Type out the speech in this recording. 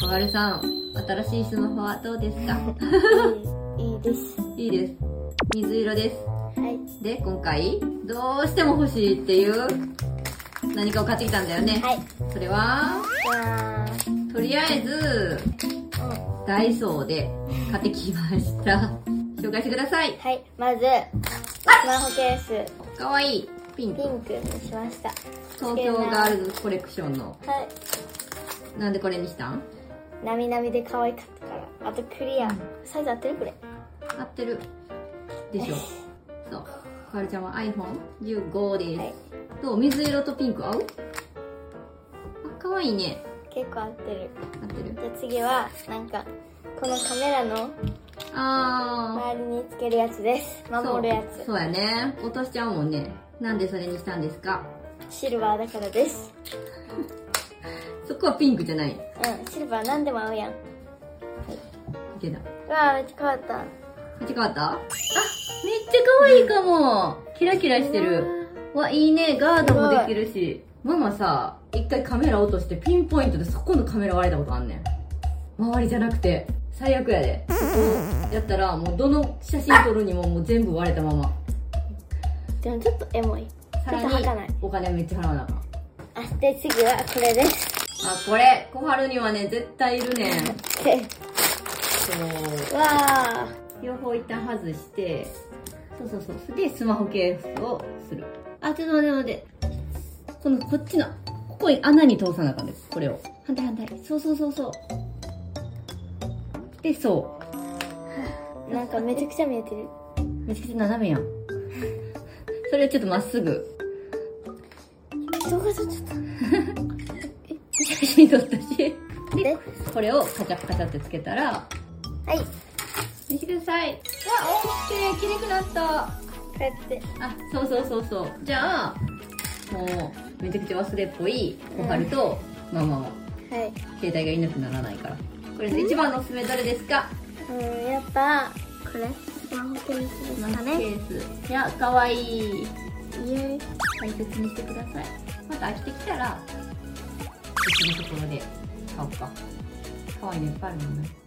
かわるさん、新しいスマホはどうですか？ いいです。 いいです。水色です。 はい。 で、今回、どうしても欲しいっていう何かを買ってきたんだよね。 はい。 それは、とりあえず、ダイソーで買ってきました。紹介してください。 はい。まず、スマホケース。 かわいい。ピンク。 ピンクにしました。 東京ガールズコレクションの。 はい。 なんでこれにしたん？ なみなみで可愛かったから。あとクリア。サイズ合ってるこれ。 合ってる。でしょ。そう。かわるちゃんは iPhone15 です。はい。どう？水色とピンク合う？あ、かわいいね。 結構合ってる。 合ってる。 じゃあ次は、なんか、このカメラの周りにつけるやつです。守るやつ。 そうやね。落としちゃうもんね。なんでそれにしたんですか？ シルバーだからです。 そこはピンクじゃない。 うん、シルバーなんでも合うやん。はい。 いけた。 うわー、めっちゃ変わった。 めっちゃ変わった？あ、めっちゃ可愛いかも。キラキラしてる。わ、いいね。ガードもできるし。ママさ、一回カメラ落としてピンポイントでそこのカメラ割れたことあんねん。周りじゃなくて。最悪やで。やったら、もうどの写真撮るにももう全部割れたまま。 でもちょっとエモい。 さらにお金めっちゃ払わなあかん。 あ、で次はこれです。 あ、これ、小春にはね、絶対いるねん。そう。 わー。 両方一旦外して、そう。で、スマホケースをする。あ、ちょっと待って。こっちの、ここに穴に通さなあかんです。これを。反対。そう。で、そう。 なんかめちゃくちゃ見えてる。 めちゃくちゃ斜めやん。それをちょっとまっすぐ。 動画撮っちゃった。 写真撮ったし。で、これをカチャってつけたら、 はい。 見てください。わ、オッケー、綺麗くなった。 こうやって。 あ、そう。じゃあ、もう、めちゃくちゃ忘れっぽい小春とママは、 はい。 携帯がいなくならないから。これで一番のおすすめどれですか？ やっぱ、これ。スマホケースですかね。 ケース。いや、かわいい。 イエーイ。 大切にしてください。また飽きてきたら、別のところで買おうか。かわいいのいっぱいあるもんね。